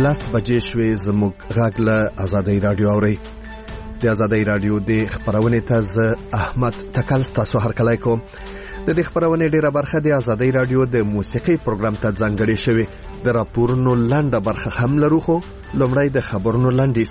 لس بجې شوې زموږ غږ له ازادۍ راډیو اورئ. د ازادۍ راډیو د خپرونې ته زه احمد تکل ستاسو هرکلی کوم. د دې خپرونې ډیره برخه د ازادۍ راډیو د موسیقي پروګرام ته ځانګړې شوې. د راپورونو لنډه برخه هم لرو، خو لومړی د خبرونو لنډیز.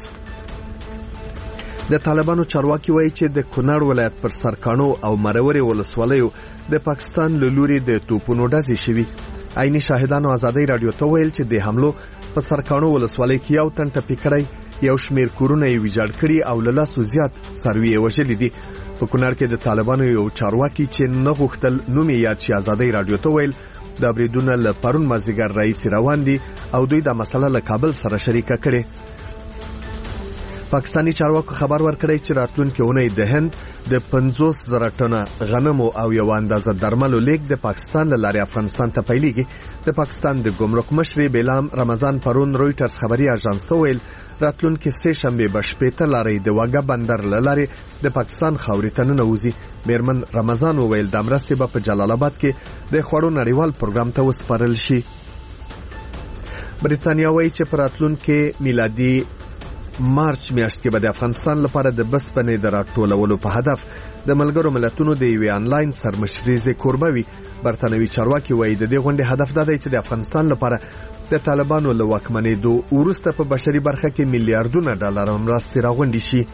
د طالبانو چارواکي وایي چې د کونړ ولایت پر سرکانو او مرورې ولسوالیو د پاکستان له لوري د توپونو ډزې شوي. عیني شاهدانو ازادۍ راډیو ته ویل چې د حملو په سرکانو ولسوالۍ کې یو تن ټپي کړی، یو شمیر کورونه یې ویجاړ کړي او له لسو زیات څاروي یې وژلي دي. په کونړ کې د طالبانو یو چارواکي چې نه غوښتل نوم یې یاد شي ازادۍ راډیو ته ویل دا بریدونه له پرون مازدیګر راهیسې روان دي او دوی دا مسله له کابل سره شریکه کړې. پاکستانی چارواکو خبر ورکړی چې راتلونکې اونۍ د هند د 50,000 ټنه غنمو او یو اندازه درملو لیږد د پاکستان له لارې افغانستان ته پیلېږي. د پاکستان د ګمرک مشر بیلام رمضان پرون رویټرز خبري اژانس ته ویل راتلونکې سه شنبه به شپېته لارې د واګه بندر له لارې د پاکستان خاورې ته ننوځي. میرمن رمضان وویل د مرستې به په جلال آباد کې د خوړو نړیوال پروګرام ته وسپارل شي. بریتانیا وایي چې په راتلونکې میلادي مارچ میاشت کې به د افغانستان لپاره د بسپنې د راټولولو په هدف د ملګرو ملتونو د یوې آنلاین سرمشریزې کوربه وي. برتانوي چارواکي وایي د دې غونډې هدف دا دی چې د افغانستان لپاره د طالبانو له واکمنېدو وروسته په بشري برخه کې میلیارډونه ډالر مرستې راغونډې شي.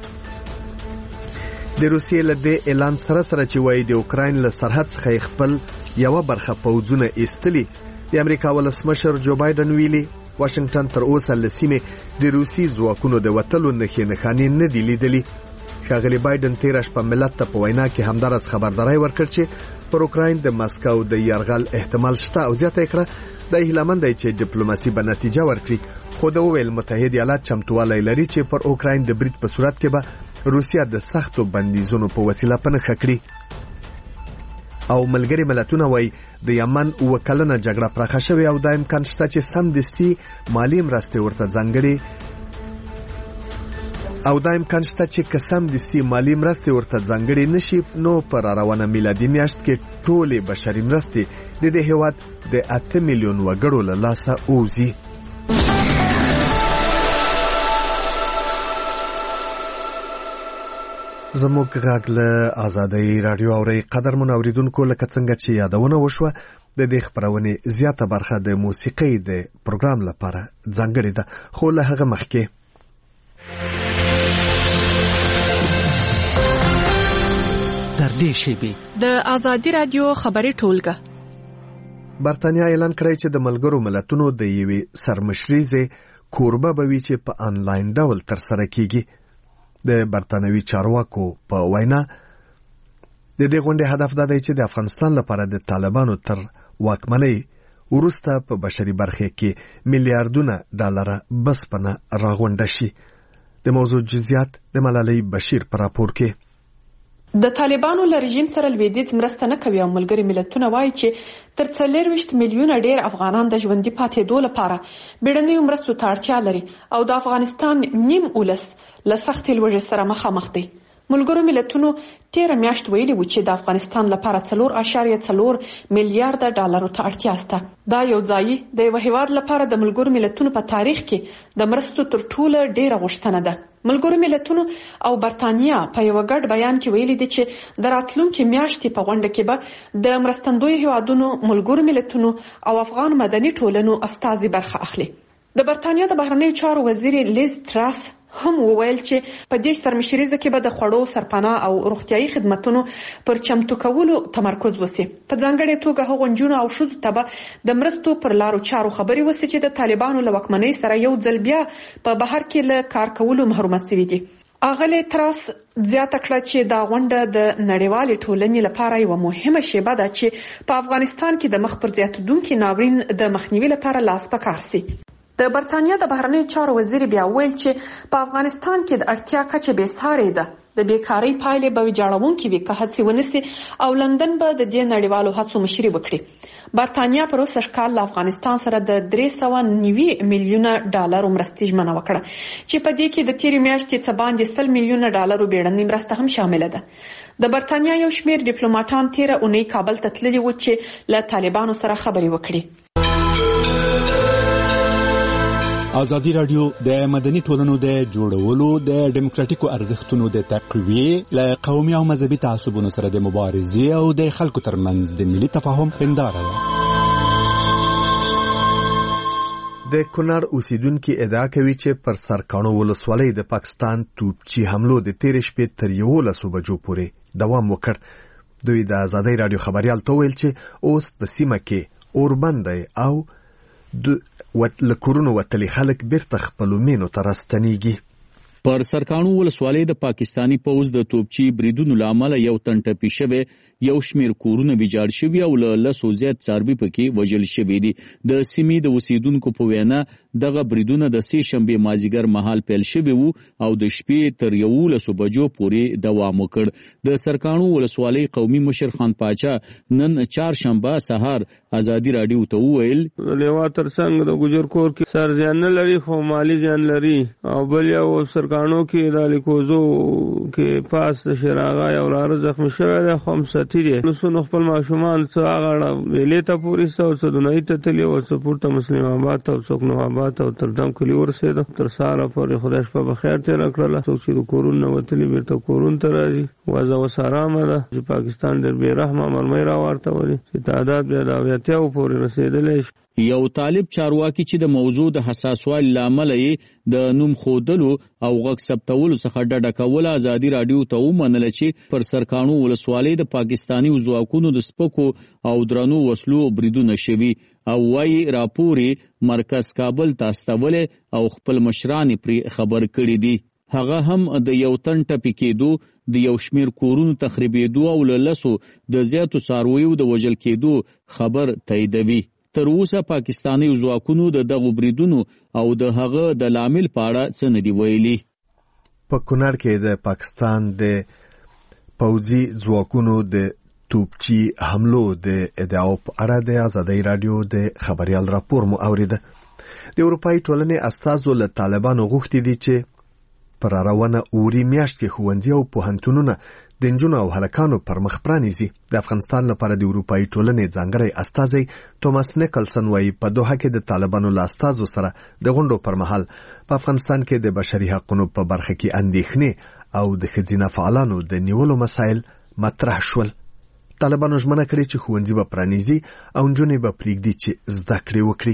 د روسیې له دې اعلان سره چې وایي د اوکراین له سرحد څخه خپل یوه برخه پوځونه ایستلي، د امریکا ولسمشر جو بایدن ویلي واشنگټن تر اوسه له سیمې د روسي ځواکونو د وتلو نښې نښانې نه دي لیدلي. ښاغلي بایدن تېره شپه ملت ته په وینا کې همدارس خبرداری ورکړ چې پر اوکراین د مسکو د یرغل احتمال شته او زیاته کړه د هیلهمند دی چې ډیپلوماسي به نتیجه ورکړي. خو د ویل متحد ایالات چمتووالی لري چې پر اوکراین د برید په صورت کې به روسیا د سختو بندیزونو په وسیله پنهخه کړي. او ملګری ملتونه وایي د یمن وکلنه جګړه پراخه شوې او دا امکان شته چې سمدستي مالی مرستې ورته ځانګړي نشي نو پر روانه میلادي میاشت کې ټولې بشري مرستې د دې هیواد د 8 میلیون وګړو له لاسه اوزي. زموږ غږ له ازادۍ راډیو اورئ. قدرمن اوریدونکو، لکه څنګه چې یادونه وشوه د دې خپرونې زیاته برخه د موسیقۍ د پروګرام لپاره ځانګړې ده، خو له هغه مخکې تر دې شیبې د ازادۍ راډیو خبري ټولګه. برتانیا اعلان کړی چې د ملګرو ملتونو د یوې سرمشریزې کوربه به وي چې په آنلاین ډول ترسره کیږي. د برتانوي چارواکو په وینا د دې غونډې هدف دا دی چې د افغانستان لپاره د طالبانو تر واکمنۍ وروسته په بشري برخه کې میلیارډونه ډالر بسپنه راغونډه شي. د موضوع جزئیات د ملالۍ بشیر پر راپور کې. د طالبانو له رژیم سره لویدیځ مرسته نه کوي او ملګری ملتونه وایي چې تر 40 میلیونه ډیر افغانان د ژوندۍ پاتېدو لپاره بیړنیو مرستو ته اړتیا لري او د افغانستان نیم اولس له سختې لوږې سره مخامخ دي. ملګرو ملتونو تیر میاشت ویلي و چې د افغانستان لپاره 4.4 میلیارډ ډالرو ته اړتیا شته. دا یو ځای د یو هیواد لپاره د ملګرو ملتونو په تاریخ کې د مرستو تر ټولو ډیره غوښتنه ده. ملګرو ملتونو او برتانیا په یو ګډ بیان کې ویلي دي چې د راتلونکي میاشتې په غونډه کې به د مرستندوی هیوادونو، ملګرو ملتونو او افغان مدني ټولنو استازي برخه اخلي. د برتانیا د بهرنیو چارو وزیر لیز تراس هم وویل چې په دې سرمشریزه کې به د خوړو، سرپناه او روغتیايي خدماتو پر چمتو کولو تمرکز وشي. په ځانګړې توګه هغو نجونو او ښځو ته به د مرستو پر لارو چارو خبري وشي چې د طالبانو له واکمنۍ سره یو ځل بیا په بهر کې له کار کولو محروم شوي دي. اغلی تراس زیاته کړه چې دا غونډه د نړیوالې ټولنې لپاره یو مهمه شیبه ده چې په افغانستان کې د مخ پر زیاتېدونکي ناورین د مخنیوي لپاره لاس په کار شي. د برتانیا د بهرنیو چارو وزیر بیا ویل چې په افغانستان کې د اړتیا کچه بې سارې ده. د بیکارۍ پایلې به ویجاړونکې وي که هڅې ونشي او لندن به د دې نړیوالو هڅو مشري وکړي. برتانیا پر اوسه کال له افغانستان سره د 390 میلیونه ډالرو مرستې ژمنه وکړه چې په دې کې د تیرې میاشتې څه باندې 100 میلیونه ډالرو بیړنۍ مرسته هم شامله ده. د برتانیا یو شمیر ډیپلوماټان تیره اونۍ کابل ته تللي وو چې له طالبانو سره خبرې وکړي. ازادي رادیو د مدني ټولنو د جوړولو د ډیموکراتیکو ارزښتونو د تقویې له قومي او مذهبي تعصبونو سره د مبارزې او د خلکو ترمنځ د ملي تفاهم هنداره ده. د کونړ اوسیدونکو ادعا کوي چې پر سرکانو ولسوالۍ د پاکستان توپچی حملو د 13 شپې تر 11 بجو پورې دوام وکړ. دوی د ازادي رادیو خبريال ته ویل چې اوس په سیمه کې اوربند او د لکورونو وتلی خلک بیرته خپلو مینو ته راستنیږي. پر سرکانو ولسوالۍ د پاکستانی پوځ د توپچی بریدونو لامل یو تن ټپي شوی، یو شمیر کورونه ویجاړ شوي او له 100 زیات څاروي پکې وژل شوي دي. د سیمې د اوسیدونکو په وینا دغه بریدونه د سې شنبه مازیګر مهال پیل شوي وو او د شپې تر 11 بجو پورې دوام وکړ. د سرکانو ولسوالۍ قومي مشر خان پاچا نن چهارشنبه سهار ازادي رادیو ته وویل لیوا ترڅنګ د ګجر کور کې سر ځان نه لري خو مالی ځان لري او بل یو سرکانو کې د لیکوزو کې پاس شراغا او لار زخمی شوی د 5 نو څو خپل ماشومان څه هغه ویلې ته پوری څو څه دنۍ ته تلی او سپورت مسلم آباد او څوک نو آباد او تردم کلی ورسېده تر ساره پر خدای شپه بخیر تیر کړل. څوک چې کورون نو وتلی بیرته کورون ته راځي وازه وسارامه ده چې پاکستان ډېر بے رحمه مرمۍ را ورته ولي چې تعداد بیا د اویاتیاو پورې رسیدلی. یو طالب چارواکي چې د موضوع د حساسوالي لامل یې د نوم خودلو او غږ ثبتولو څخه ډډه کول ازادي رادیو ته ومنل چې پر سرکانو ولسوالۍ د پاکستانی ځواکونو د سپکو او درنو وسلو بریدونه شوي او وايي راپوري مرکز کابل ته استول او خپل مشران پرې خبر کړي دي. هغه هم د یو تن ټپي کېدو، د یو شمیر کورونو تخریبېدو او له 100 د زیاتو څارویو د وژل کېدو خبر تاییدوي. تر اوسه پاکستانی ځواکونو د دغو بریدونو او د هغه د لامل په اړه څه نه دی ویلي. په کونړ کې د پاکستان د پوځي ځواکونو د توپچی حملو د ادعاو په اړه د ازادي رادیو د خبريال راپور مو اوریده. د اروپאי ټولنې استازو له طالبانو غوښتي دي چې پر روانه اوري میاشت کې ښوونځي او پوهنتونونه د نجونو او هلکانو پر مخ پرانیزي. د افغانستان لپاره د اروپאי ټولنې ځانګړی استازی توماس نیکلسن وايي په دوحه کې د طالبانو له استازو سره د غونډو پر مهال په افغانستان کې د بشري حقوقو په برخه کې اندېښنې او د ښځینه فعالانو د نیولو مسایل مطرح شول. طالبانو ژمنه کړې چې ښوونځي به پرانیزي او نجونې به پرېږدي چې زده کړې وکړي.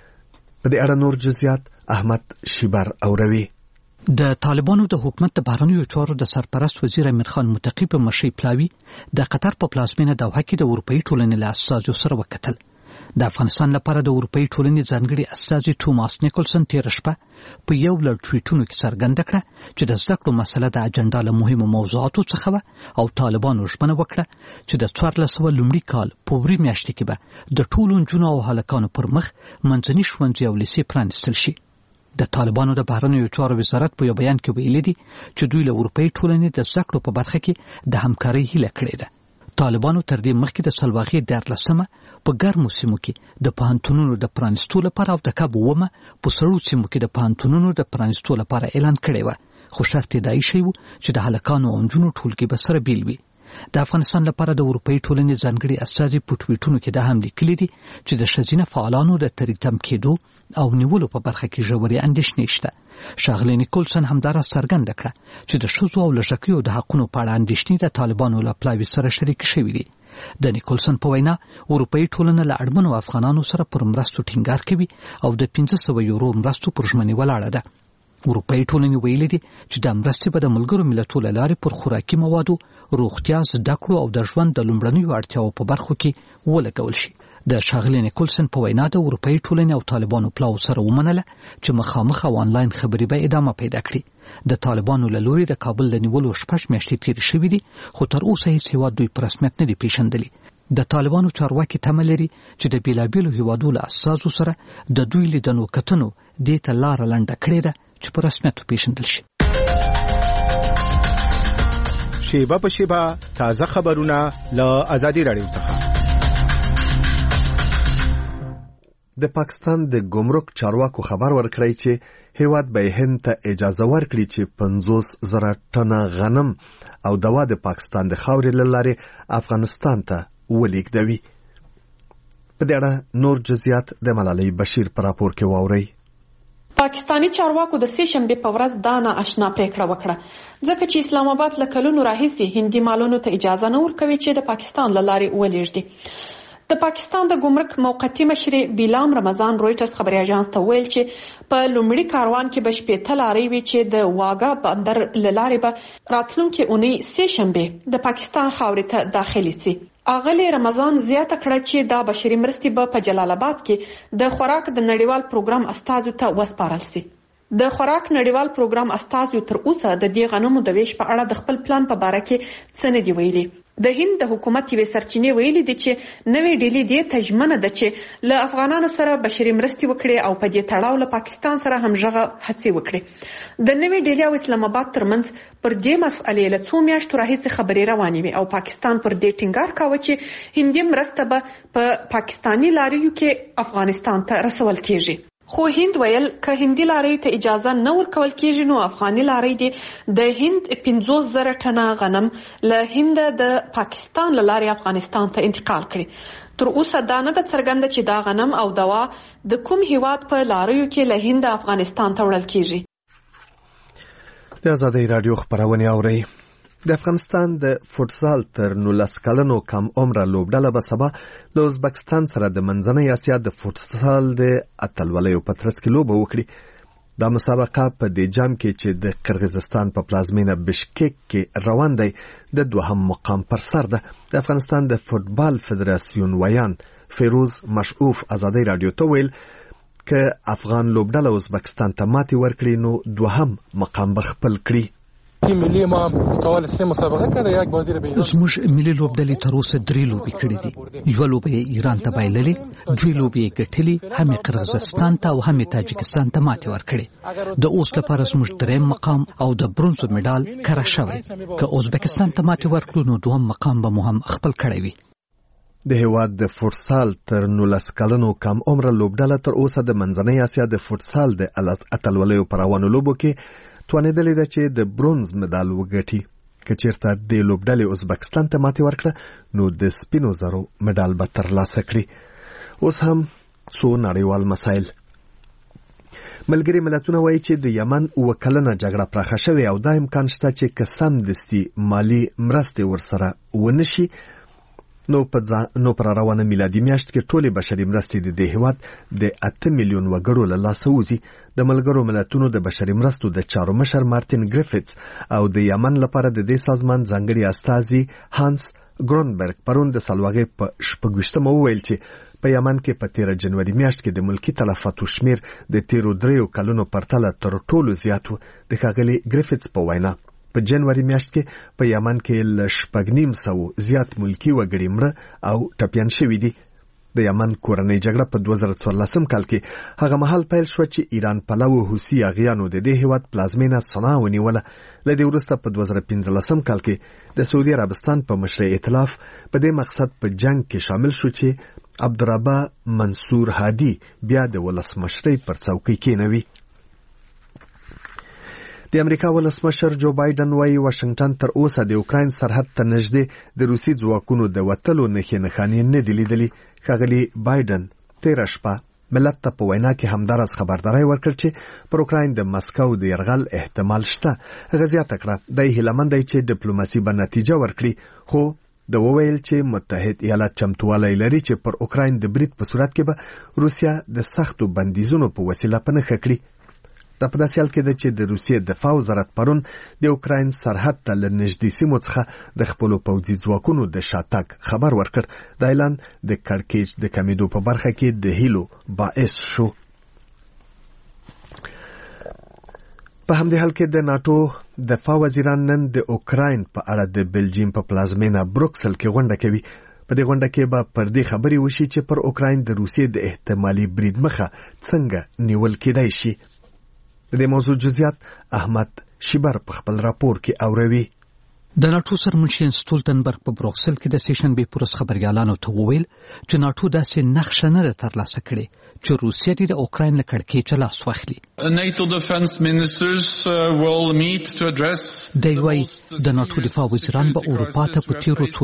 په دې اړه نور جزئیات احمد شیبر اوروي. د طالبانو د حکومت د بهرنیو چارو د سرپرست وزیر امیر خان متقی په مشرۍ پلاوي د قطر په پلازمینه دوحه کې د اروپאי ټولنې له استازو سره وکتل. د افغانستان لپاره د اروپאי ټولنې ځانګړي استازي توماس نیکلسن تیر شپه په یو لړ ټویټونو کې څرګنده کړه چې د زده کړو مسله د اجنډا له مهمو موضوعاتو څخه وه او طالبانو ژمنه وکړه چې د 1400 لومړي کال په وری میاشت کې به د ټولو نجونو او هلکانو پر مخ منځني ښوونځي او لیسې پرانیستل شي. د طالبانو د بهرنیو چارو وزارت په یو بیان کې ویلي دي چې دوی له اروپאי ټولنې د زده کړو په برخه کې د همکارۍ هیله کړې ده. طالبانو تر دې مخکې د سلواغې 14 په ګرمو سیمو کې د پوهنتونونو د پرانیستو لپاره او د کب 9 په سړو سیمو کې د پوهنتونونو د پرانیستو لپاره اعلان کړی و، خو شرط یې دا ایښی و چې د هلکانو او نجونو ټولګي به سره بیل وي. د افغانستان لپاره د اروپאי ټولنې ځانګړي استازي په ټویټونو کې دا هم لیکلي دي چې د ښځینه فعالانو د تم کېدو او نیولو په برخه کې ژورې اندېښنې شته. ښاغلی نیکلسن همدارا څرګنده کړه چې د ښځو او لږکیو د حقونو په اړه اندېښنې د طالبانو له پلاوي سره شریک شوي دي. د نیکلسن په وینا اروپאי ټولنه له اړمنو افغانانو سره پر مرستو ټینګار کوي او د 500 یورو مرستو پر ژمنې ولاړه ده. اروپאי ټولنې ویلي دي چې د مرستې به د ملګرو ملتونو له لارې پر خوراکي موادو، روغتیا، زده کړو او د ژوند د لومړنیو اړتیاو په برخو کې ولګول شي. د ښاغلي نیکلسن په وینا د اروپאי ټولنې او طالبانو پلاو سره ومنله چې مخامخ او آنلاین خبرې به ادامه پیدا کړي. د طالبانو له لوري د کابل د نیولو 6 میاشتې تېرې شوې دي، خو تر اوسه هیڅ هیواد دوی په رسمیت نه دي پیژندلي. د طالبانو چارواکي تمه لري چې د بیلابیلو هیوادو له استازو سره د دوی لیدنو کتنو دې ته لاره لنډه کړې ده چې په رسمیت پیژندل شي. شیبه په شیبه تازه خبرونه له ازادي رادیو څخه. د پاکستان د ګمرک چارواکو خبر ورکړی چې هیواد به هند ته اجازه ورکړي چې 50,000 ټنه غنم او دوا د پاکستان د خاورې له لارې افغانستان ته ولېږدوي. په دې اړه نور جزئیات د ملالۍ بشیر په راپور کې واورئ. پاکستانی چارواکو د سې شنبې په ورځ دا نااشنا پریکړه وکړه ځکه چې اسلام آباد له کلونو راهیسې هندي مالونو ته اجازه نه ورکوي چې د پاکستان له لارې ولېږدي. د پاکستان د ګمرک موقتي مشر بیلام رمضان رويټرز خبري اژانس ته ویل چې په لومړي کاروان کې به شپېته لارې وي چې د واګا بندر له لارې به راتلونکي اونۍ سې شنبې د پاکستان خاورې ته داخلي سي. اغلی رمضان زیاته کړه چې دا بشري مرستې به په جلال آباد کې د خوراک د نړیوال پروګرام استازو ته وسپارل سي. د خوراک نړیوال پروګرام استازو تر اوسه د دې غنمو د ویش په اړه د خپل پلان په باره کې څه نه دی ویلي. د هند د حکومت یوې سرچینې ویلي دي چې نوې ډیلي دې ته ژمنه ده چې له افغانانو سره بشري مرستې وکړي او په دې تړاو له پاکستان سره همغږه هڅې وکړي. د نوې ډیلي او اسلام آباد ترمنځ پر دې مسئلې له څو میاشتو راهیسې خبرې روانې وي او پاکستان پر دې ټینګار کاوه چې هندي مرسته به په پاکستاني لاریو کې افغانستان ته رسول کیږي. خو هند ویل که هندي لاریو ته اجازه نه ورکول کیږي نو افغاني لارۍ دي د هند 50,000 ټنه غنم له هند د پاکستان له لارې افغانستان ته انتقال کړي. تر اوسه دا نه ده څرګنده چې دا غنم او دوا د کوم هیواد په لاریو کې له هند افغانستان ته وړل کیږي. د آزادۍ رادیو خبرونه اورئ. د افغانستان د فوټسال تر 19 کلنو کم عمره لوبډله به سبا له ازبکستان سره د منځنۍ اسیا د فوټسال د اتلولیو په ترڅ کې لوبه وکړي. دا مسابقه په دې جام کې چې د قرغیزستان په پلازمینه بشکک کې روان دی د دوهم مقام پر سر ده. د افغانستان د فوټبال فدراسیون ویان فیروز مشعوف آزادۍ رادیو ته ویل که افغان لوبډله ازبکستان ته ماتې ورکړي نو دوهم مقام به خپل کړي. تیم ملی ما کول سه مسابقه کړه یک بازی به زموږ ملي لوبډلې تر اوسه 3 لوبې کړې دي. یو لوبه ایران ته بایللې، 2 لوبې ګټلې، هم قرغیزستان ته او هم تاجکستان ته ماتې ورکړې. د اوس لپاره زموږ دریم مقام او د برونزو میډال کره شوی. که ازبکستان ته ماتې ورکړو نو دوهم مقام به مو هم خپل کړی وي. د هیواد د فوټسال تر 19 کلنو کم عمره لوبډله تر اوسه د منځنۍ اسیا د فوټسال د اتلولیو پر روانو لوبو کې توانېدلې ده چې د برونز مډال وګټي. که چیرته د لوبډلې ازبکستان ته ماتې ورکړه نو د سپینو زرو مډال به ترلاسه کړي. اوس هم څو نړیوال مسایل. ملګري ملتونه وایي چې د یمن 9 کلنه جګړه پراخه شوې او دا امکان شته چې که سمدستي مالي مرستې ورسره ونشي نو پر روانه میلادي میاشت کې ټولې بشري مرستې د دې هیواد د 8 میلیون وګړو له لاسه وځي. د ملګرو ملتونو د بشري مرستو د چارو مشر مارټین ګریفټس او د یمن لپاره د دې سازمان ځانګړي استازي هانس ګرونبرګ پرون د سلواغې په 26مه وویل چې په یمن کې په 13 جنوري میاشت کې د ملکی تلفاتو شمیر د 13 کلونو پرتله تر ټولو زیات و. د ښاغلي ګریفټس په وینا په جنوري میاشت کې په یمن کې ل 950 زیات ملکی وګړي مړه او ټپيان شوي دي. د یمن کورنۍ جګړه په 2014 کال کې هغه مهال پیل شو چې ایران پلو حوثي اغیانو د دې هیواد پلازمینه صنعا ونیوله. له دې وروسته په 2015 کال کې د سعودي عربستان په مشرۍ ائتلاف په دې مقصد په جنگ کې شامل شو چې عبدالربا منصور هادي بیا د ولسمشرۍ پر څوکۍ کېنوي. د امریکا ولسمشر جو بایدن وايي واشنگټن تر اوسه د اوکراین سرحد ته نږدې د روسي ځواکونو د وتلو نښانې نه دي لیدلي. ښاغلي بایدن تېره شپه ملت ته په وینا کې همدارس خبرداری ورکړ چې پر اوکراین د مسکو د یرغل احتمال شته. هغه زیاته کړه د هیلمن دی چې ډیپلوماسي به نتیجه ورکړي، خو د وویل چې متحد ایالات چمتوالی لري چې پر اوکراین د برید په صورت کې به روسیا د سختو بندیزونو په وسیله په نښه کړي. دا په داسې حال کې ده چې د روسیې دفاع وزارت پرون د اوکراین سرحد ته له نږدې سیمو څخه د خپلو پوځي ځواکونو د شاتګ خبر ورکړ. دا اعلان د کړکېچ د کمیدو په برخه کې د هیلو باعث شو. په همدې حال کې د ناتو دفاع وزیران نن د اوکراین په اړه د بلجیم په پلازمینه بروکسل کې غونډه کوي. په دې غونډه کې به پر دې خبرې وشي چې پر اوکراین د روسیې د احتمالي برید مخه څنګه نیول کېدای شي. د دې موضوع جزئیات احمد شیبر په خپل راپور کې اوروي. د ناتو سرمنشي ستولتنبرګ په بروکسل کې د سیشنبې پورس خبريالانو ته وویل چې ناتو داسې نقشه نه ترلاسه کړي چې روسیه د اوکراین له کړکېچه لاس واخلي. NATO defense ministers will meet to address د ناتو دفاع وزیران به اروپا ته په تیرو